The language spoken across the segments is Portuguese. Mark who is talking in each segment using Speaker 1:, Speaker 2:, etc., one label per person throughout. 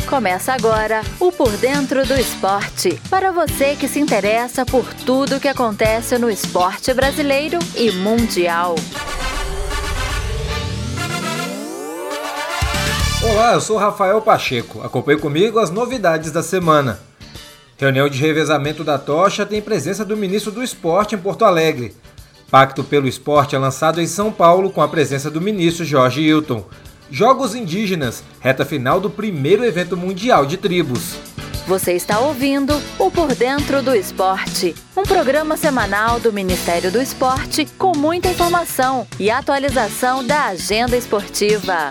Speaker 1: Começa agora o Por Dentro do Esporte, para você que se interessa por tudo que acontece no esporte brasileiro e mundial.
Speaker 2: Olá, eu sou Rafael Pacheco. Acompanhe comigo as novidades da semana. Reunião de revezamento da tocha tem presença do ministro do Esporte em Porto Alegre. Pacto pelo Esporte é lançado em São Paulo com a presença do ministro Jorge Hilton. Jogos indígenas, reta final do primeiro evento mundial de tribos.
Speaker 1: Você está ouvindo o Por Dentro do Esporte, um programa semanal do Ministério do Esporte com muita informação e atualização da agenda esportiva.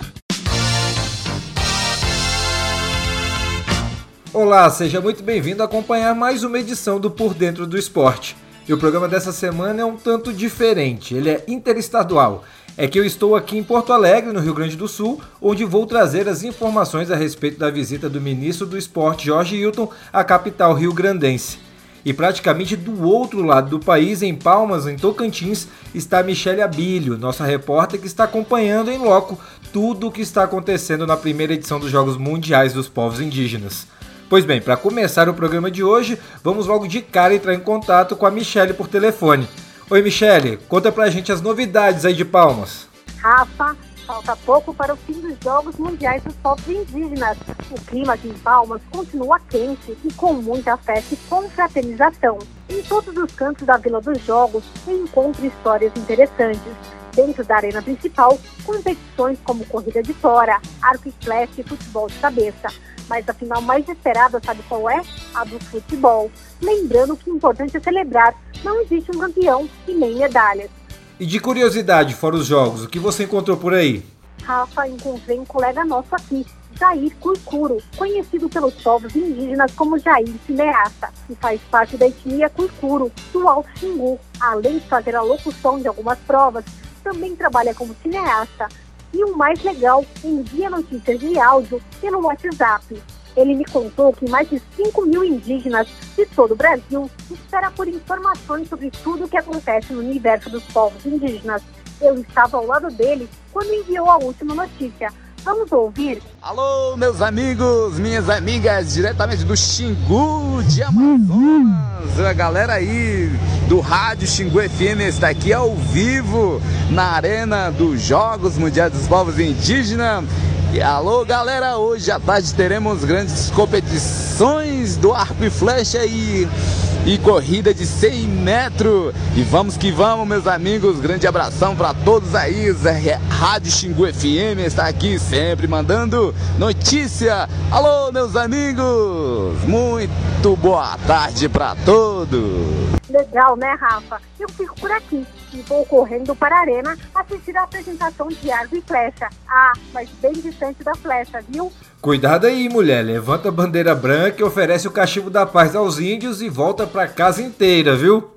Speaker 2: Olá, seja muito bem-vindo a acompanhar mais uma edição do Por Dentro do Esporte. E o programa dessa semana é um tanto diferente, ele é interestadual. É que eu estou aqui em Porto Alegre, no Rio Grande do Sul, onde vou trazer as informações a respeito da visita do ministro do Esporte, Jorge Hilton, à capital rio-grandense. E praticamente do outro lado do país, em Palmas, em Tocantins, está Michele Abílio, nossa repórter que está acompanhando em loco tudo o que está acontecendo na primeira edição dos Jogos Mundiais dos Povos Indígenas. Pois bem, para começar o programa de hoje, vamos logo de cara entrar em contato com a Michele por telefone. Oi, Michele, conta pra gente as novidades aí de Palmas.
Speaker 3: Rafa, falta pouco para o fim dos Jogos Mundiais dos Povos Indígenas. O clima aqui em Palmas continua quente e com muita festa e confraternização. Em todos os cantos da Vila dos Jogos, eu encontro histórias interessantes. Dentro da arena principal, competições como corrida de tora, arco e flecha e futebol de cabeça. Mas a final mais esperada, sabe qual é? A do futebol. Lembrando que o importante é celebrar, não existe um campeão e nem medalhas.
Speaker 2: E de curiosidade, fora os jogos, o que você encontrou por aí?
Speaker 3: Rafa, encontrei um colega nosso aqui, Jair Curcuro, conhecido pelos povos indígenas como Jair Cineasta, e faz parte da etnia Curcuro, do Alto Xingu. Além de fazer a locução de algumas provas, também trabalha como cineasta. E o mais legal, envia notícias de áudio pelo WhatsApp. Ele me contou que mais de 5 mil indígenas de todo o Brasil esperam por informações sobre tudo o que acontece no universo dos povos indígenas. Eu estava ao lado dele quando enviou a última notícia. Vamos ouvir?
Speaker 4: Alô, meus amigos, minhas amigas, diretamente do Xingu de Amazonas. A galera aí do Rádio Xingu FM está aqui ao vivo na Arena dos Jogos Mundiais dos Povos Indígenas. E alô, galera, hoje à tarde teremos grandes competições do arco e flecha e corrida de 100 metros. E vamos que vamos, meus amigos. Grande abração para todos aí. Rádio Xingu FM está aqui sempre mandando notícia. Alô, meus amigos. Muito boa tarde para todos.
Speaker 3: Legal, né, Rafa? Eu fico por aqui e vou correndo para a arena assistir a apresentação de arco e flecha. Ah, mas bem distante da flecha, viu?
Speaker 2: Cuidado aí, mulher. Levanta a bandeira branca e oferece o cachimbo da paz aos índios e volta pra casa inteira, viu?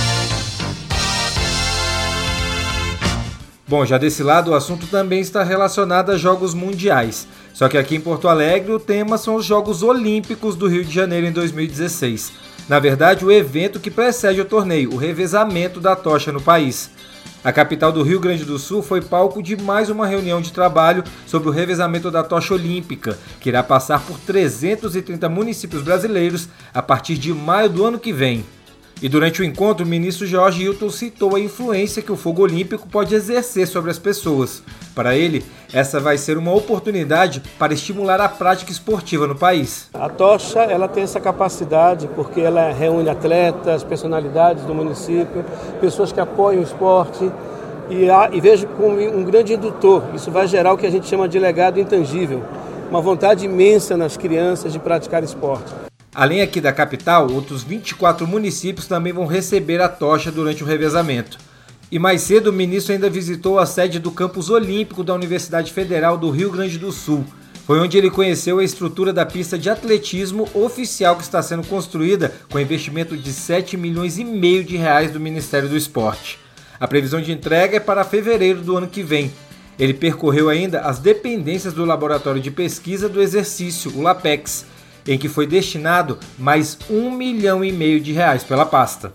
Speaker 2: Bom, já desse lado o assunto também está relacionado a Jogos Mundiais. Só que aqui em Porto Alegre o tema são os Jogos Olímpicos do Rio de Janeiro em 2016. Na verdade, o evento que precede o torneio, o revezamento da tocha no país. A capital do Rio Grande do Sul foi palco de mais uma reunião de trabalho sobre o revezamento da tocha olímpica, que irá passar por 330 municípios brasileiros a partir de maio do ano que vem. E durante o encontro, o ministro Jorge Hilton citou a influência que o fogo olímpico pode exercer sobre as pessoas. Para ele, essa vai ser uma oportunidade para estimular a prática esportiva no país.
Speaker 5: A tocha ela tem essa capacidade porque ela reúne atletas, personalidades do município, pessoas que apoiam o esporte e vejo como um grande indutor. Isso vai gerar o que a gente chama de legado intangível, uma vontade imensa nas crianças de praticar esporte.
Speaker 2: Além aqui da capital, outros 24 municípios também vão receber a tocha durante o revezamento. E mais cedo, o ministro ainda visitou a sede do Campus Olímpico da Universidade Federal do Rio Grande do Sul. Foi onde ele conheceu a estrutura da pista de atletismo oficial que está sendo construída com investimento de 7,5 milhões do Ministério do Esporte. A previsão de entrega é para fevereiro do ano que vem. Ele percorreu ainda as dependências do Laboratório de Pesquisa do Exercício, o LAPEX, em que foi destinado mais R$1,5 milhão pela pasta.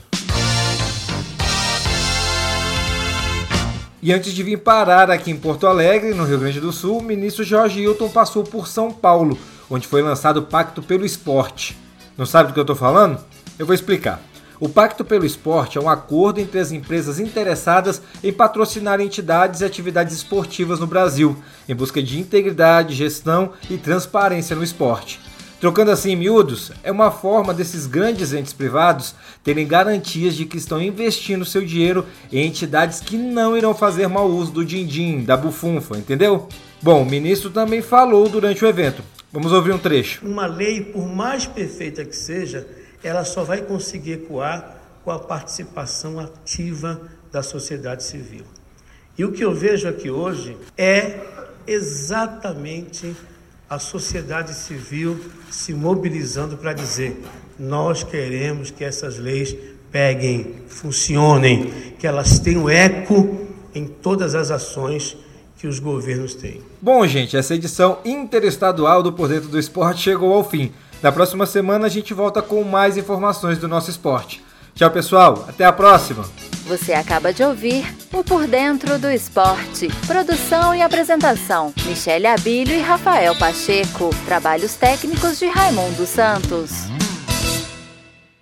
Speaker 2: E antes de vir parar aqui em Porto Alegre, no Rio Grande do Sul, o ministro Jorge Hilton passou por São Paulo, onde foi lançado o Pacto pelo Esporte. Não sabe do que eu estou falando? Eu vou explicar. O Pacto pelo Esporte é um acordo entre as empresas interessadas em patrocinar entidades e atividades esportivas no Brasil, em busca de integridade, gestão e transparência no esporte. Trocando assim em miúdos, é uma forma desses grandes entes privados terem garantias de que estão investindo seu dinheiro em entidades que não irão fazer mau uso do din-din, da bufunfa, entendeu? Bom, o ministro também falou durante o evento. Vamos ouvir um trecho.
Speaker 6: Uma lei, por mais perfeita que seja, ela só vai conseguir ecoar com a participação ativa da sociedade civil. E o que eu vejo aqui hoje é exatamente a sociedade civil se mobilizando para dizer: nós queremos que essas leis peguem, funcionem, que elas tenham eco em todas as ações que os governos têm.
Speaker 2: Bom, gente, essa edição interestadual do Por Dentro do Esporte chegou ao fim. Na próxima semana a gente volta com mais informações do nosso esporte. Tchau, pessoal. Até a próxima.
Speaker 1: Você acaba de ouvir o Por Dentro do Esporte. Produção e apresentação: Michele Abílio e Rafael Pacheco. Trabalhos técnicos de Raimundo Santos.